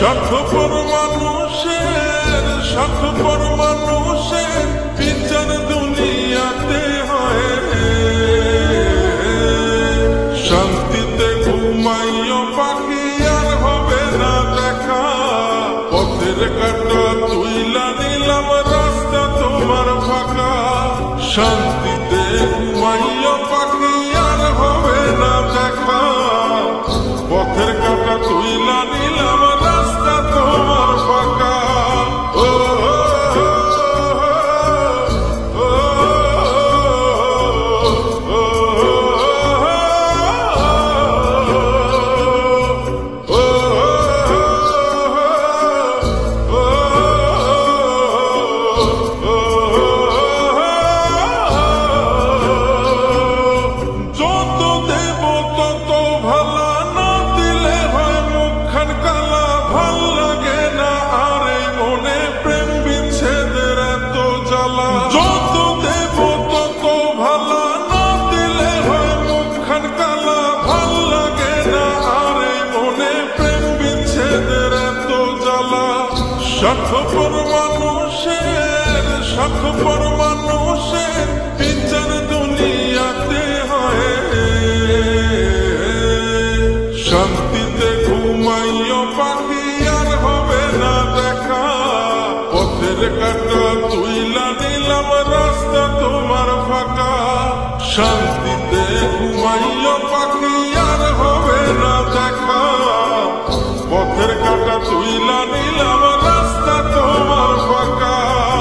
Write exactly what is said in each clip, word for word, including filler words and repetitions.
স্বার্থপর মানুষের স্বার্থপর মানুষের বিচার দুনিয়াতে হয়। শান্তিতে ঘুমাইও পাখি আর হবে না দেখা, পথের কাঁটা তুইলা নিলাম রাস্তা তোমার ফাঁকা। শান্তিতে ঘুমাইও পাখি আর হবে না দেখা, পথের কাঁটা তুইলা নিলাম রাস্তা তোমার ফাঁকা। ও স্বার্থপর মানুষের স্বার্থপর মানুষের বিচার দুনিয়াতে হয়। শান্তিতে ঘুমাইও পাখি আর হবে না দেখা, পথের কাঁটা তুইলা নিলাম রাস্তা তোমার ফাঁকা। শান্তিতে ঘুমাইও পাখি আর হবে না দেখা, পথের কাঁটা তুইলা নিলাম রাস্তা তোমার ফাঁকা।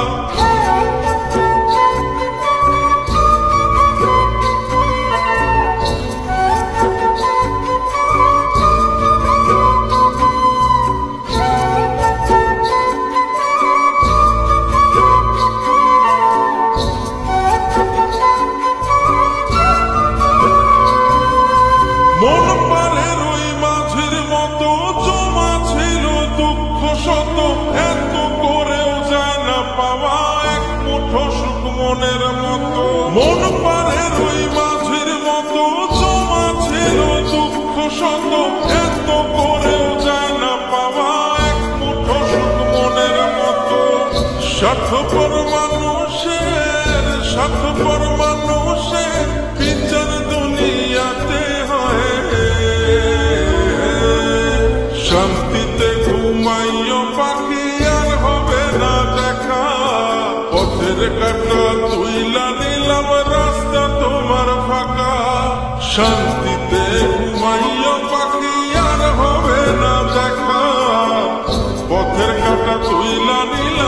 মন পারে রুই মাঝির মতো জমা ছিল দুঃখ শত, এত করেও যায় না পাওয়া এক মুঠো সুখ মনের মতো। মন পারে রুই মাঝির মতো জমা ছিল দুঃখ শত, এত করেও যায় না পাওয়া এক মুঠো সুখ মনের মতো। স্বার্থপর মানুষের স্বার্থপর মানুষের বিচার দুনিয়াতে হয়। শান্তিতে ঘুমাইও পাখি আর হবে না দেখা, পথের কাঁটা তুইলা নিলাম রাস্তা তোমার ফাঁকা। শান্তিতে ঘুমাইও পাখি আর হবে না দেখা, পথের কাঁটা তুইলা নিলাম